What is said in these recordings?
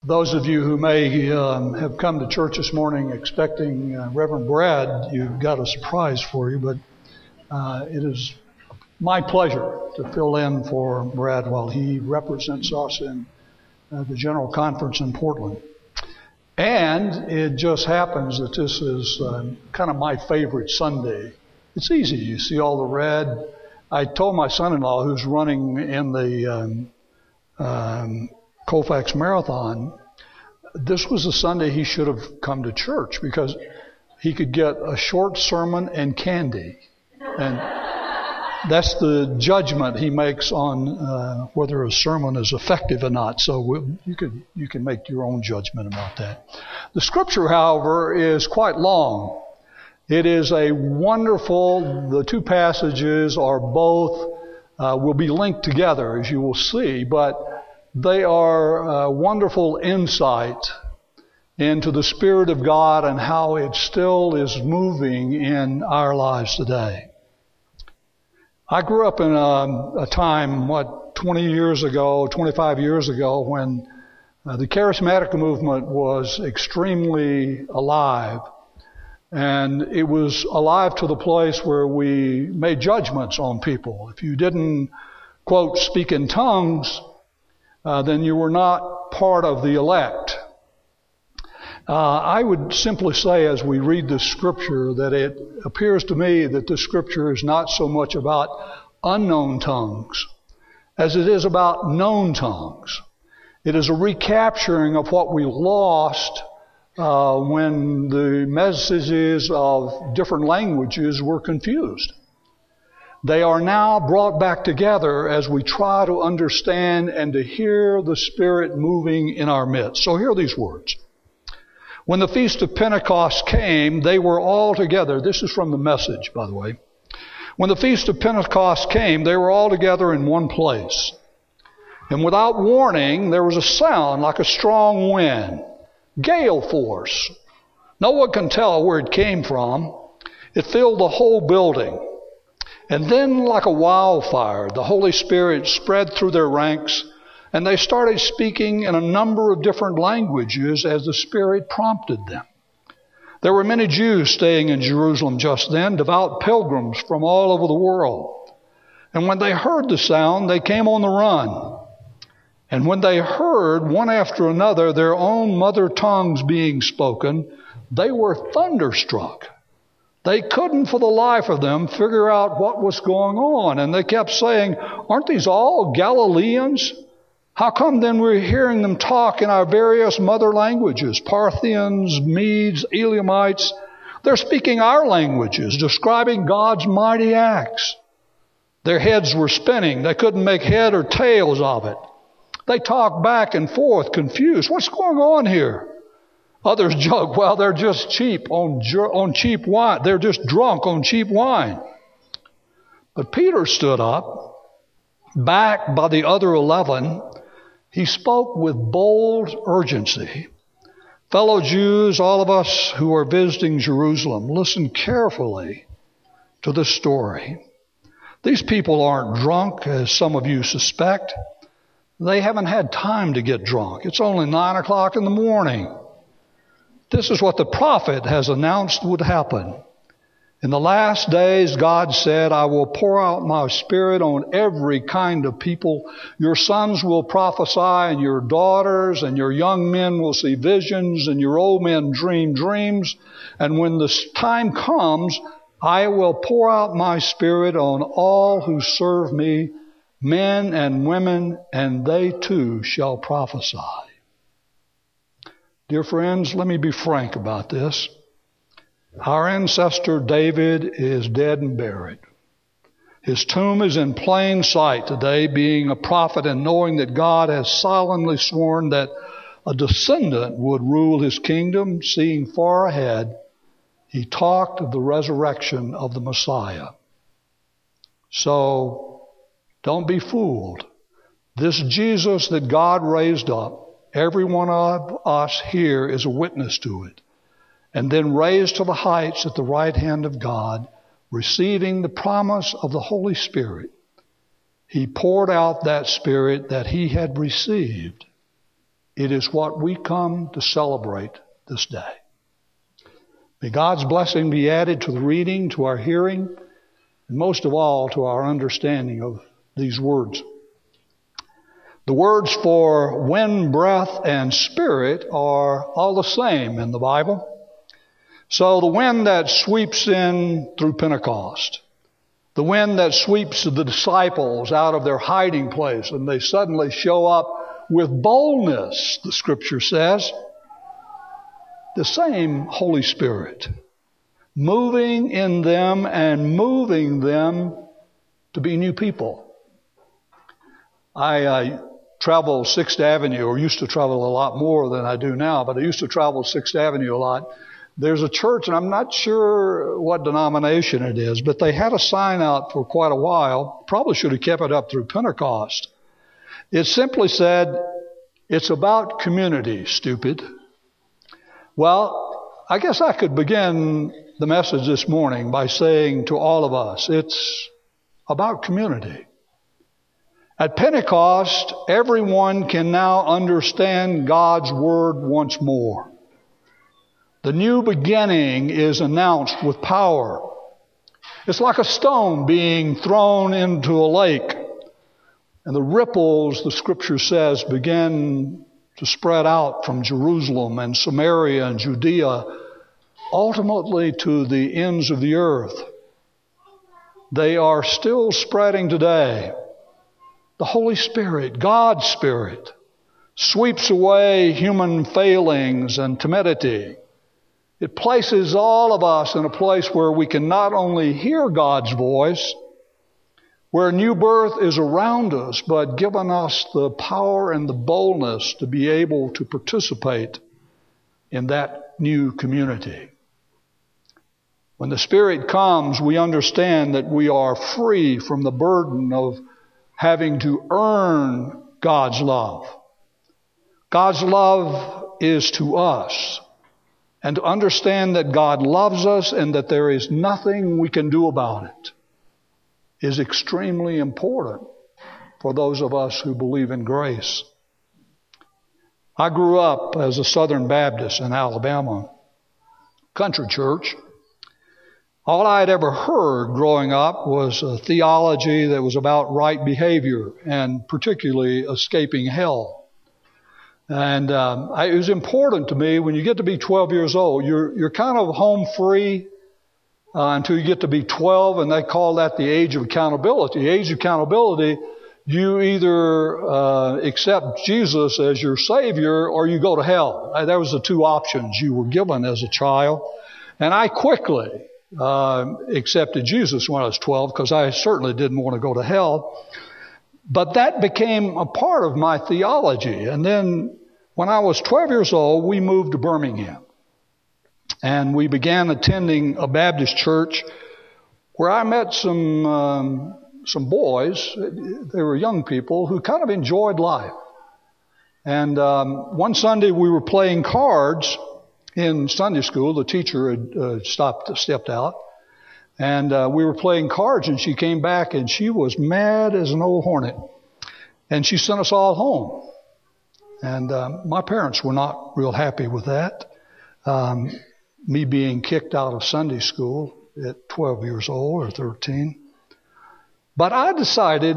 Those of you who may have come to church this morning expecting Reverend Brad, you've got a surprise for you, but it is my pleasure to fill in for Brad while he represents us in the General Conference in Portland. And it just happens that this is kind of my favorite Sunday. It's easy. You see all the red. I told my son-in-law, who's running in the Colfax Marathon, this was the Sunday he should have come to church because he could get a short sermon and candy. And that's the judgment he makes on whether a sermon is effective or not. So you can make your own judgment about that. The scripture, however, is quite long. It is a wonderful, the two passages are both, will be linked together, as you will see, but they are wonderful insight into the Spirit of God and how it still is moving in our lives today. I grew up in a time, 20 years ago, 25 years ago, when the charismatic movement was extremely alive. And it was alive to the place where we made judgments on people. If you didn't, quote, speak in tongues, then you were not part of the elect. I would simply say as we read this scripture that it appears to me that this scripture is not so much about unknown tongues as it is about known tongues. It is a recapturing of what we lost when the messages of different languages were confused. They are now brought back together as we try to understand and to hear the Spirit moving in our midst. So hear these words. When the Feast of Pentecost came, they were all together. This is from the Message, by the way. When the Feast of Pentecost came, they were all together in one place. And without warning, there was a sound like a strong wind, gale force. No one can tell where it came from. It filled the whole building. And then, like a wildfire, the Holy Spirit spread through their ranks, and they started speaking in a number of different languages as the Spirit prompted them. There were many Jews staying in Jerusalem just then, devout pilgrims from all over the world. And when they heard the sound, they came on the run. And when they heard, one after another, their own mother tongues being spoken, they were thunderstruck. They couldn't for the life of them figure out what was going on. And they kept saying, aren't these all Galileans? How come then we're hearing them talk in our various mother languages? Parthians, Medes, Elamites. They're speaking our languages, describing God's mighty acts. Their heads were spinning. They couldn't make head or tails of it. They talked back and forth, confused. What's going on here? Others joke, well, they're just cheap on cheap wine. They're just drunk on cheap wine. But Peter stood up, backed by the other 11. He spoke with bold urgency. Fellow Jews, all of us who are visiting Jerusalem, listen carefully to this story. These people aren't drunk, as some of you suspect. They haven't had time to get drunk. It's only 9 o'clock in the morning. This is what the prophet has announced would happen. In the last days, God said, I will pour out my Spirit on every kind of people. Your sons will prophesy, and your daughters and your young men will see visions, and your old men dream dreams. And when the time comes, I will pour out my Spirit on all who serve me, men and women, and they too shall prophesy. Dear friends, let me be frank about this. Our ancestor David is dead and buried. His tomb is in plain sight today, being a prophet and knowing that God has solemnly sworn that a descendant would rule his kingdom, seeing far ahead. He talked of the resurrection of the Messiah. So, don't be fooled. This Jesus that God raised up, every one of us here is a witness to it. And then raised to the heights at the right hand of God, receiving the promise of the Holy Spirit. He poured out that Spirit that he had received. It is what we come to celebrate this day. May God's blessing be added to the reading, to our hearing, and most of all to our understanding of these words. The words for wind, breath, and spirit are all the same in the Bible. So the wind that sweeps in through Pentecost, the wind that sweeps the disciples out of their hiding place and they suddenly show up with boldness, the Scripture says, the same Holy Spirit moving in them and moving them to be new people. I travel 6th Avenue, or used to travel a lot more than I do now, but I used to travel 6th Avenue a lot. There's a church, and I'm not sure what denomination it is, but they had a sign out for quite a while. Probably should have kept it up through Pentecost. It simply said, "It's about community, stupid." Well, I guess I could begin the message this morning by saying to all of us, it's about community. At Pentecost, everyone can now understand God's Word once more. The new beginning is announced with power. It's like a stone being thrown into a lake, and the ripples, the Scripture says, begin to spread out from Jerusalem and Samaria and Judea, ultimately to the ends of the earth. They are still spreading today. The Holy Spirit, God's Spirit, sweeps away human failings and timidity. It places all of us in a place where we can not only hear God's voice, where new birth is around us, but given us the power and the boldness to be able to participate in that new community. When the Spirit comes, we understand that we are free from the burden of having to earn God's love. God's love is to us. And to understand that God loves us and that there is nothing we can do about it is extremely important for those of us who believe in grace. I grew up as a Southern Baptist in Alabama, country church. All I had ever heard growing up was a theology that was about right behavior and particularly escaping hell. And it was important to me when you get to be 12 years old, you're kind of home free until you get to be 12, and they call that the age of accountability. The age of accountability, you either accept Jesus as your Savior or you go to hell. That was the two options you were given as a child. And I quickly accepted Jesus when I was 12 because I certainly didn't want to go to hell. But that became a part of my theology. And then when I was 12 years old, we moved to Birmingham. And we began attending a Baptist church where I met some boys. They were young people who kind of enjoyed life. And one Sunday we were playing cards in Sunday school. The teacher had stepped out. And we were playing cards, and she came back, and she was mad as an old hornet. And she sent us all home. And my parents were not real happy with that. Me being kicked out of Sunday school at 12 years old or 13. But I decided,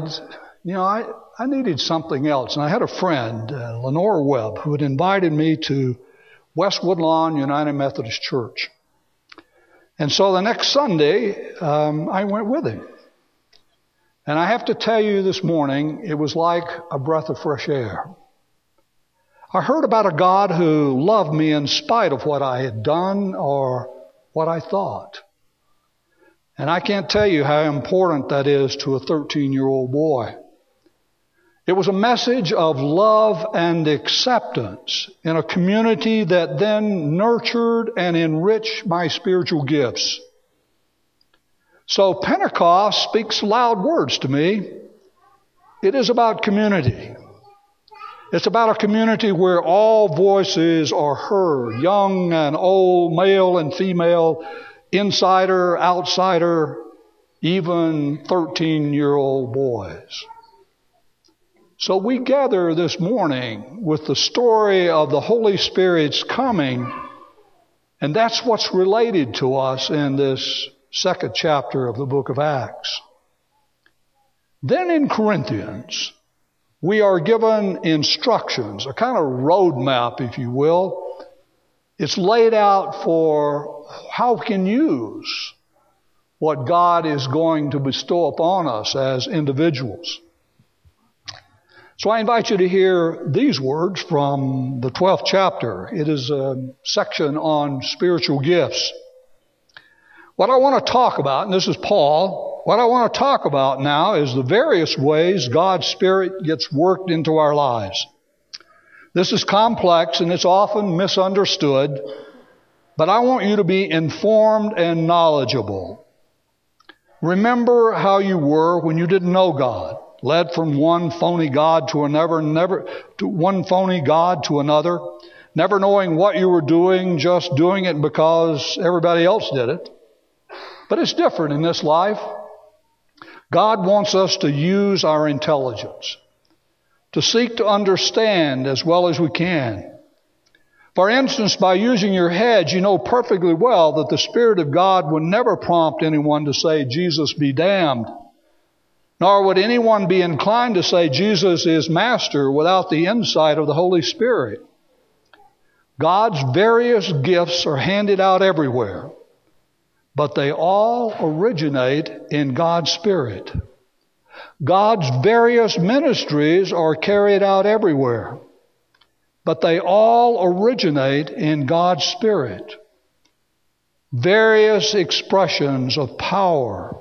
I needed something else. And I had a friend, Lenore Webb, who had invited me to West Woodlawn United Methodist Church. And so the next Sunday, I went with him. And I have to tell you this morning, it was like a breath of fresh air. I heard about a God who loved me in spite of what I had done or what I thought. And I can't tell you how important that is to a 13-year-old boy. It was a message of love and acceptance in a community that then nurtured and enriched my spiritual gifts. So Pentecost speaks loud words to me. It is about community. It's about a community where all voices are heard, young and old, male and female, insider, outsider, even 13-year-old boys. So we gather this morning with the story of the Holy Spirit's coming, and that's what's related to us in this second chapter of the book of Acts. Then in Corinthians, we are given instructions, a kind of roadmap, if you will. It's laid out for how we can use what God is going to bestow upon us as individuals. So I invite you to hear these words from the 12th chapter. It is a section on spiritual gifts. What I want to talk about, and this is Paul, what I want to talk about now is the various ways God's Spirit gets worked into our lives. This is complex and it's often misunderstood, but I want you to be informed and knowledgeable. Remember how you were when you didn't know God, led from one phony God to another, never knowing what you were doing, just doing it because everybody else did it. But it's different in this life. God wants us to use our intelligence, to seek to understand as well as we can. For instance, by using your head, you know perfectly well that the Spirit of God would never prompt anyone to say, Jesus be damned. Nor would anyone be inclined to say Jesus is Master without the insight of the Holy Spirit. God's various gifts are handed out everywhere, but they all originate in God's Spirit. God's various ministries are carried out everywhere, but they all originate in God's Spirit. Various expressions of power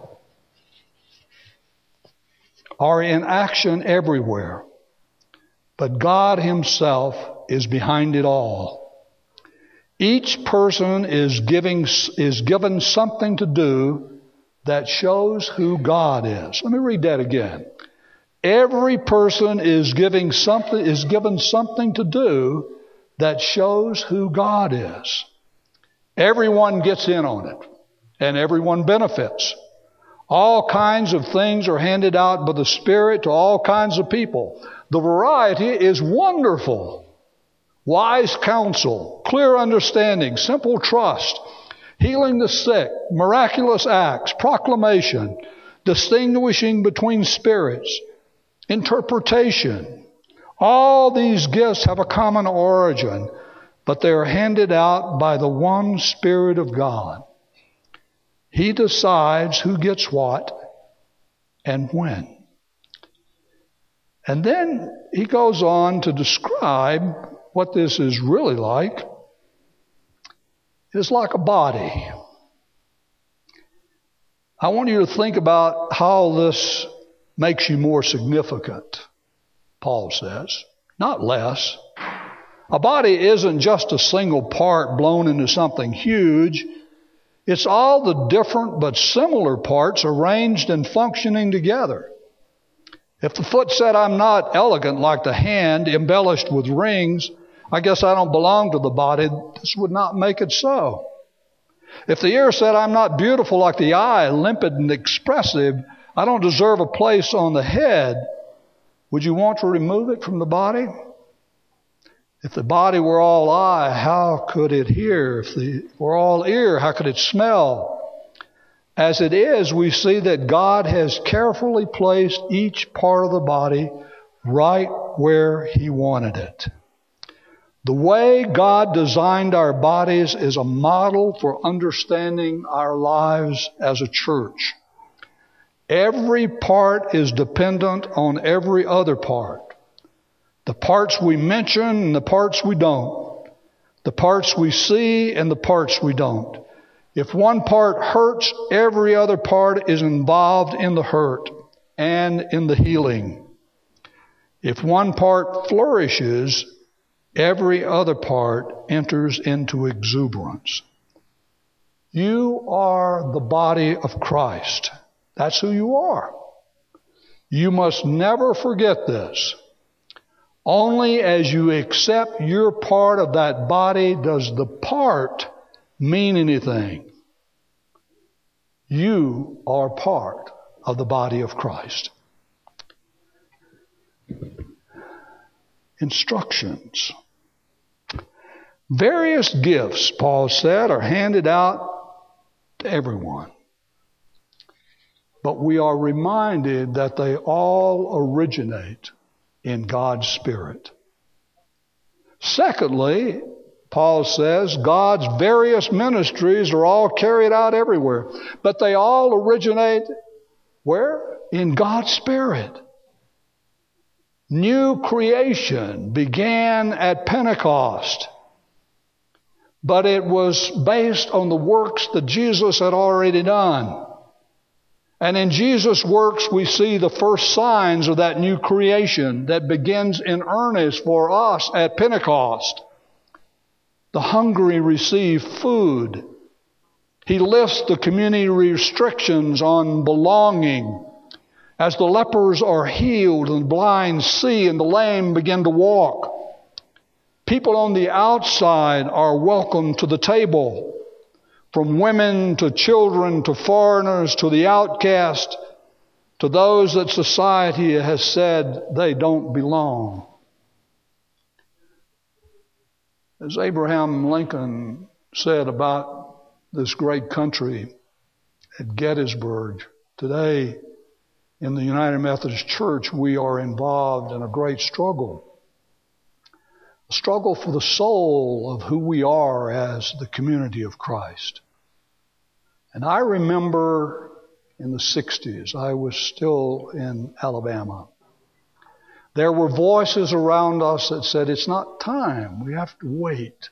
are in action everywhere, but God Himself is behind it all. Each person is given something to do that shows who God is. Let me read that again. Every person is given something to do that shows who God is. Everyone gets in on it, and everyone benefits. All kinds of things are handed out by the Spirit to all kinds of people. The variety is wonderful. Wise counsel, clear understanding, simple trust, healing the sick, miraculous acts, proclamation, distinguishing between spirits, interpretation. All these gifts have a common origin, but they are handed out by the one Spirit of God. He decides who gets what and when. And then he goes on to describe what this is really like. It's like a body. I want you to think about how this makes you more significant, Paul says, not less. A body isn't just a single part blown into something huge. It's all the different but similar parts arranged and functioning together. If the foot said, I'm not elegant like the hand, embellished with rings, I guess I don't belong to the body, this would not make it so. If the ear said, I'm not beautiful like the eye, limpid and expressive, I don't deserve a place on the head, would you want to remove it from the body? If the body were all eye, how could it hear? If it were all ear, how could it smell? As it is, we see that God has carefully placed each part of the body right where He wanted it. The way God designed our bodies is a model for understanding our lives as a church. Every part is dependent on every other part. The parts we mention and the parts we don't. The parts we see and the parts we don't. If one part hurts, every other part is involved in the hurt and in the healing. If one part flourishes, every other part enters into exuberance. You are the body of Christ. That's who you are. You must never forget this. Only as you accept your part of that body does the part mean anything. You are part of the body of Christ. instructions. Various gifts, Paul said, are handed out to everyone. But we are reminded that they all originate in God's Spirit. Secondly, Paul says God's various ministries are all carried out everywhere. But they all originate where? In God's Spirit. New creation began at Pentecost. But it was based on the works that Jesus had already done. And in Jesus' works, we see the first signs of that new creation that begins in earnest for us at Pentecost. The hungry receive food. He lifts the community restrictions on belonging. As the lepers are healed and the blind see and the lame begin to walk. People on the outside are welcomed to the table. From women to children to foreigners to the outcast to those that society has said they don't belong. As Abraham Lincoln said about this great country at Gettysburg, today in the United Methodist Church we are involved in a great struggle. A struggle for the soul of who we are as the community of Christ. And I remember in the 60s, I was still in Alabama. There were voices around us that said, it's not time, we have to wait.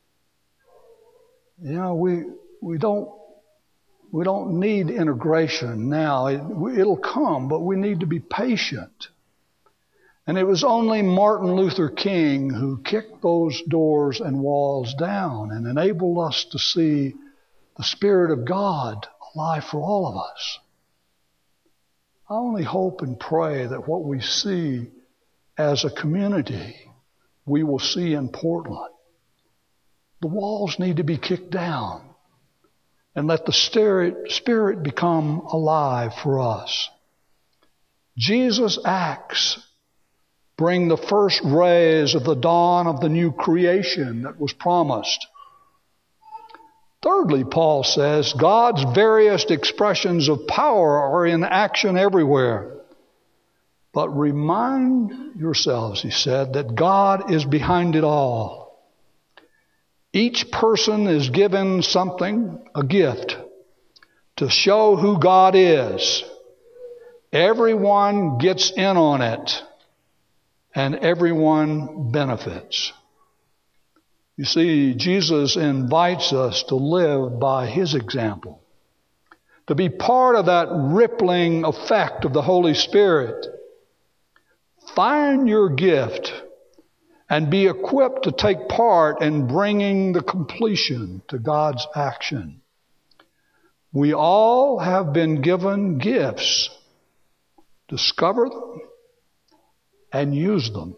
You know, we don't need integration now. It'll come, but we need to be patient. And it was only Martin Luther King who kicked those doors and walls down and enabled us to see the Spirit of God alive for all of us. I only hope and pray that what we see as a community, we will see in Portland. The walls need to be kicked down and let the Spirit become alive for us. Jesus' acts bring the first rays of the dawn of the new creation that was promised. Thirdly, Paul says, God's various expressions of power are in action everywhere. But remind yourselves, he said, that God is behind it all. Each person is given something, a gift, to show who God is. Everyone gets in on it, and everyone benefits. You see, Jesus invites us to live by His example, to be part of that rippling effect of the Holy Spirit. Find your gift and be equipped to take part in bringing the completion to God's action. We all have been given gifts. Discover them and use them.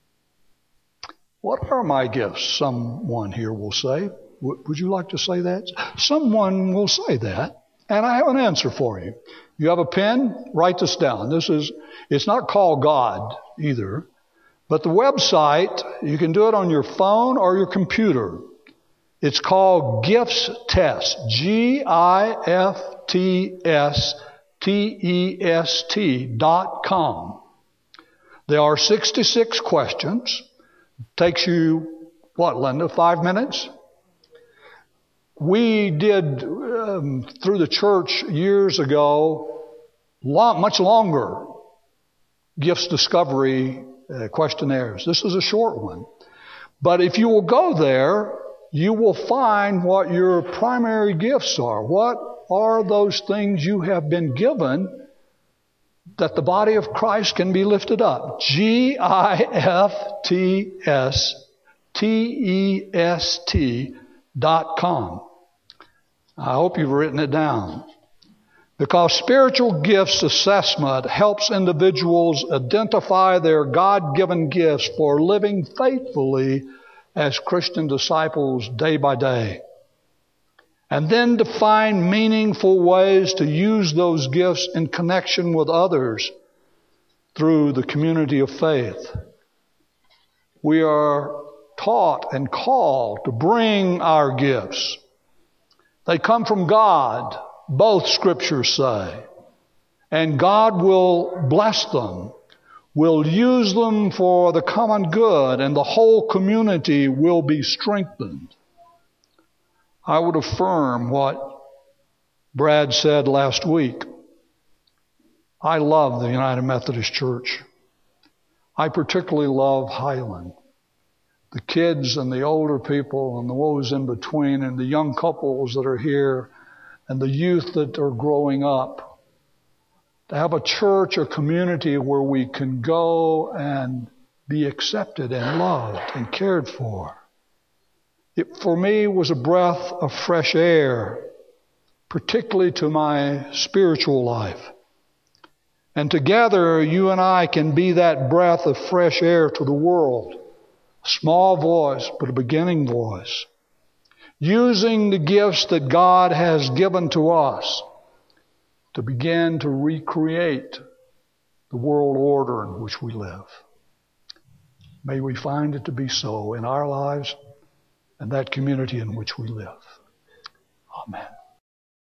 What are my gifts? Someone here will say. Would you like to say that? Someone will say that, and I have an answer for you. You have a pen? Write this down. It's not called God either, but the website, you can do it on your phone or your computer. It's called Gifts Test. GIFTSTEST.com. There are 66 questions. Takes you, what, Linda, 5 minutes? We did, through the church years ago, much longer gifts discovery questionnaires. This is a short one. But if you will go there, you will find what your primary gifts are. What are those things you have been given that the body of Christ can be lifted up? GIFTSTEST.com. I hope you've written it down. Because spiritual gifts assessment helps individuals identify their God-given gifts for living faithfully as Christian disciples day by day. And then to find meaningful ways to use those gifts in connection with others through the community of faith. we are taught and called to bring our gifts. They come from God, both scriptures say. And God will bless them, will use them for the common good, and the whole community will be strengthened. I would affirm what Brad said last week. I love the United Methodist Church. I particularly love Highland. The kids and the older people and those in between and the young couples that are here and the youth that are growing up. To have a church, a community where we can go and be accepted and loved and cared for. It, for me, was a breath of fresh air, particularly to my spiritual life. And together, you and I can be that breath of fresh air to the world. A small voice, but a beginning voice. Using the gifts that God has given to us to begin to recreate the world order in which we live. May we find it to be so in our lives and that community in which we live. Amen.